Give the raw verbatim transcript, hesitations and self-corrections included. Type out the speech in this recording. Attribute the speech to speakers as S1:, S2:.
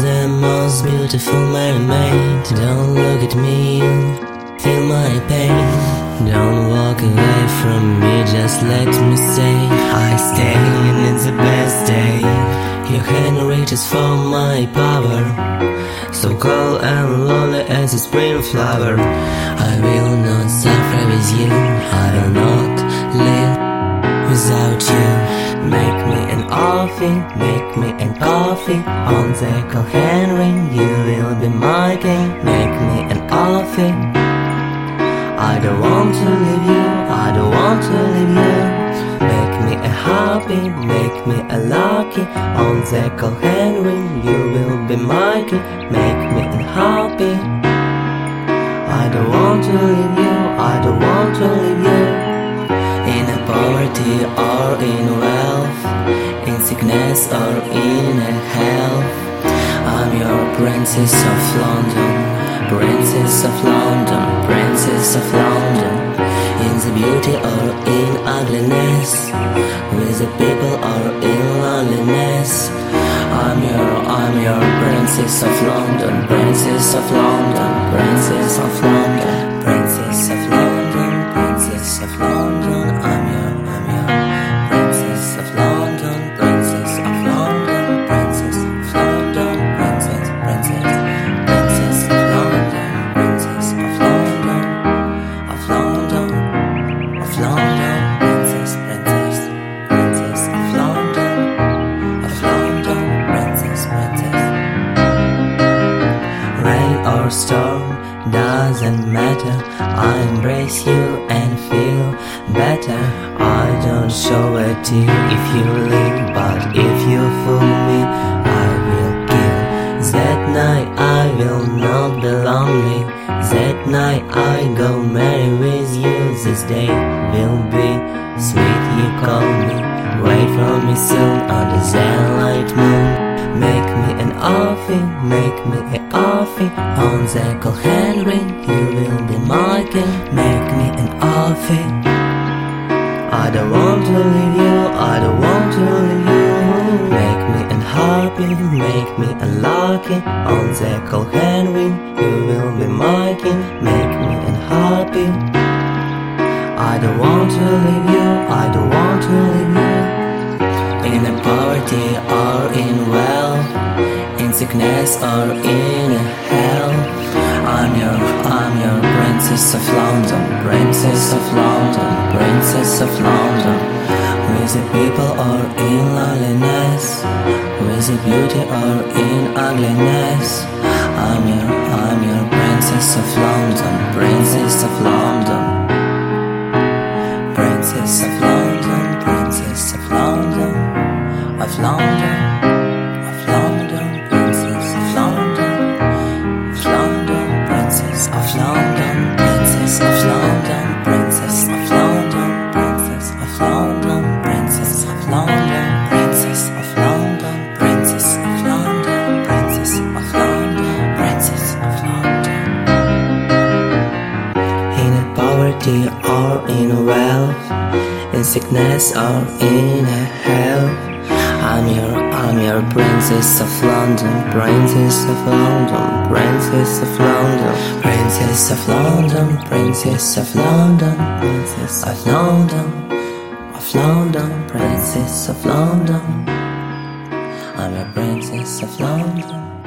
S1: the most beautiful mermaid. Don't look at me, you feel my pain. Don't walk away from me, just let me say I stay and it's the best day. Your hand reaches for my power, so cold and lonely as a spring flower. I will not suffer with you, I will not live without you. Make me an offing, make me an coffee on the cold hand ring. You will be my king. Make me an offing. I don't want to leave you, I don't want to leave you. Make me a happy, make me a lucky on the cold hand ring. You will be my king. Make me a happy. I don't want to leave you, I don't want to leave you. In a poverty or in wealth, in sickness or in a health, I'm your princess of London, princess of London, princess of London. In the beauty or in ugliness, with the people or in loneliness, I'm your, I'm your princess of London, princess of London, princess of London, princess of London, princess of London. I'm your, I'm your princess of London, princess of London, princess of London, princess, princess, princess of London, princess of London, of London, of London, princess, princess, princess of London, of London, princess, princess. Rain or storm, doesn't matter, I embrace you and feel better. I don't show a tear if you leave, but if you fool me, I will kill. That night I will not be lonely, that night I go marry with you. This day will be sweet, you call me, wait for me soon under the light moon. Make me an offing, make me an offing on the cold hand ring. You will be my king. Make me an offing. I don't want to leave you, I don't want to leave you. Make me an happy, make me unlucky on the cold hand ring. You will be my king. Make me an happy. I don't want to leave you, I don't want to leave you. In a poverty or in wealth, in sickness or in health, I'm your, I'm your princess of London, princess of London, princess of London. With the people or in loneliness, with the beauty or in ugliness, I'm your, I'm your princess of London, princess of London, princess of London, princess of London, of London, of London, princess of London, of London, princess of London, princess of London, princess of London, princess of London, princess of London, princess of London, princess of London, princess of London, princess of London. In a poverty or in wealth, in sickness or in a health, I'm your, I'm your princess of London, princess of London, princess of London, princess of London, princess of London, princess of London, of London, princess of London. I'm your princess of London.